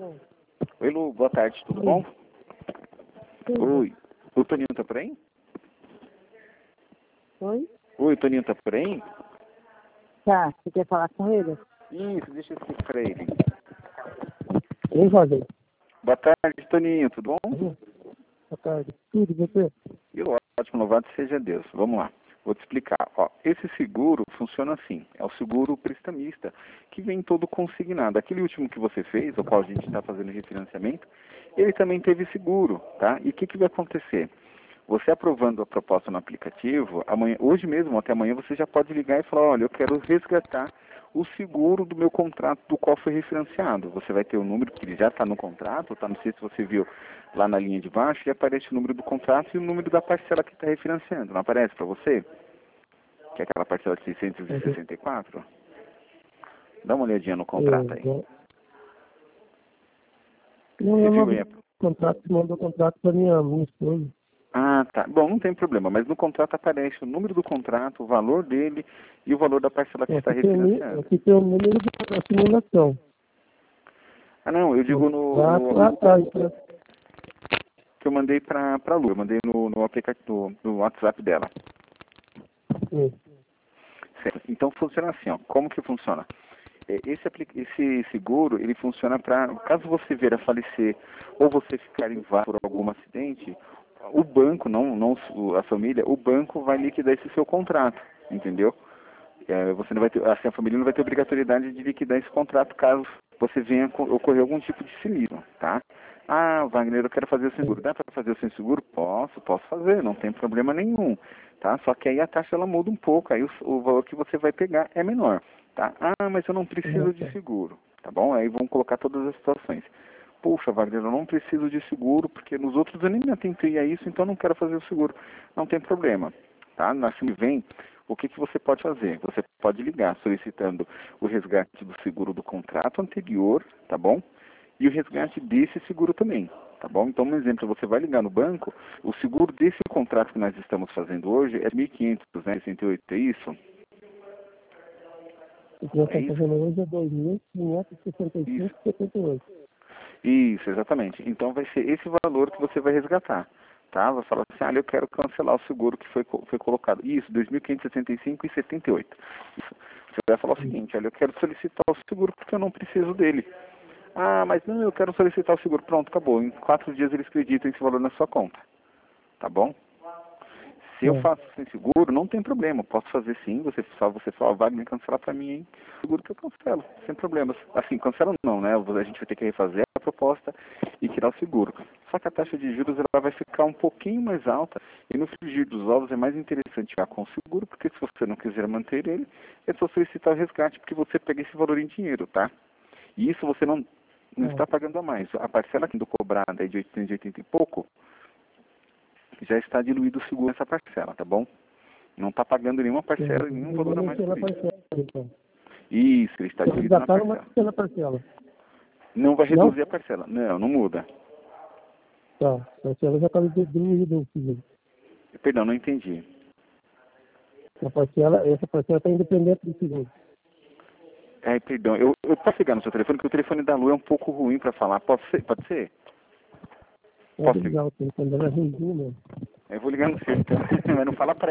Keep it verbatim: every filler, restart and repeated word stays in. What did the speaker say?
Oi, Lu, boa tarde, tudo bom? Tudo. Oi, o Toninho tá por aí? Oi? Oi, o Toninho tá por aí? Tá, você quer falar com ele? Isso, deixa eu explicar pra ele. Oi, Roger. Boa tarde, Toninho, tudo bom? Boa tarde. Tudo, e você? E ótimo, louvado seja Deus. Vamos lá, vou te explicar. Ó, esse seguro funciona assim, é o seguro prestamista, que vem todo consignado. Aquele último que você fez, o qual a gente está fazendo refinanciamento, ele também teve seguro, tá? E o que, que vai acontecer? Você aprovando a proposta no aplicativo, amanhã, hoje mesmo, até amanhã, você já pode ligar e falar, olha, eu quero resgatar o seguro do meu contrato do qual foi refinanciado. Você vai ter o número, que ele já está no contrato, tá? Não sei se você viu lá na linha de baixo, e aparece o número do contrato e o número da parcela que está refinanciando. Não aparece para você? Que é aquela parcela de seiscentos e sessenta e quatro? Dá uma olhadinha no contrato aí. Eu, não, Você eu não viu aí? abri o contrato, você mandou o contrato para minha, minha esposa. Ah, tá. Bom, não tem problema, mas no contrato aparece o número do contrato, o valor dele e o valor da parcela que está Aqui tem, o nu- refinanciando. aqui tem o número de simulação. Ah, não, eu digo no, Contrato, no ah, tá, então, que eu mandei para a Lu, eu mandei no, no aplicativo, no WhatsApp dela. sim. Certo. Então funciona assim, ó. Como que funciona? É, Esse, apli- esse seguro, ele funciona para, caso você vir a falecer ou você ficar inválido por algum acidente, o banco, não, não o- a família, o banco vai liquidar esse seu contrato, entendeu? É, você não vai ter, assim, a família não vai ter obrigatoriedade de liquidar esse contrato caso você venha co- ocorrer algum tipo de sinistro, tá? Ah, Wagner, eu quero fazer o seguro. Dá para fazer o sem seguro? Posso, posso fazer, não tem problema nenhum, tá? Só que aí a taxa ela muda um pouco, aí o, o valor que você vai pegar é menor, tá? Ah, mas eu não Ah, preciso de tá. seguro, tá bom? Aí vamos colocar todas as situações. Puxa, Wagner, eu não preciso de seguro porque nos outros eu nem me atentei a isso, então eu não quero fazer o seguro. Não tem problema, tá? Na semana que vem, o que, que você pode fazer? Você pode ligar solicitando o resgate do seguro do contrato anterior, tá bom? E o resgate desse seguro também, tá bom? Então, um exemplo, você vai ligar no banco, o seguro desse contrato que nós estamos fazendo hoje é mil e quinhentos, né? sessenta e oito, é isso? O que nós É estamos isso? fazendo hoje é dois mil quinhentos e sessenta e cinco Isso. vírgula setenta e oito. Isso, exatamente. Então vai ser esse valor que você vai resgatar, tá? Vai falar assim, ah, eu quero cancelar o seguro que foi, co- foi colocado. Isso, dois mil quinhentos e sessenta e cinco e setenta e oito. Isso. Você vai falar o seguinte, olha, eu quero solicitar o seguro porque eu não preciso dele. Ah, mas não, eu quero solicitar o seguro. Pronto, acabou. Em quatro dias eles acreditam esse valor na sua conta. Tá bom? Se eu É. faço sem seguro, não tem problema. Posso fazer sim. Você só você só vai me cancelar para mim, hein? Seguro que eu cancelo, sem problemas. Assim, cancelo não, né? A gente vai ter que refazer a proposta e tirar o seguro. Só que a taxa de juros ela vai ficar um pouquinho mais alta e no frigir dos ovos é mais interessante ficar com o seguro, porque se você não quiser manter ele, é só solicitar o resgate porque você pega esse valor em dinheiro, tá? E isso você não, não É. está pagando a mais. A parcela que do cobrada é de oitocentos e oitenta e pouco, já está diluído o seguro nessa parcela, tá bom? Não está pagando nenhuma É. parcela, nenhum valor a mais Permanecer por na isso. parcela, então. Isso, ele está Então, diluído já na está numa parcela. pequena parcela. Não vai Não? reduzir a parcela. Não, não muda. Tá. A parcela já está diluída no seguro. Perdão, não entendi. A parcela, essa parcela está independente do seguro. Ai, perdão, eu, eu posso ligar no seu telefone, porque o telefone da Lu é um pouco ruim para falar. Pode ser? Pode ser? Pode Posso ligar? ligar o telefone dela, é ruimzinho mesmo. Eu vou ligar no seu, então. Mas não fala para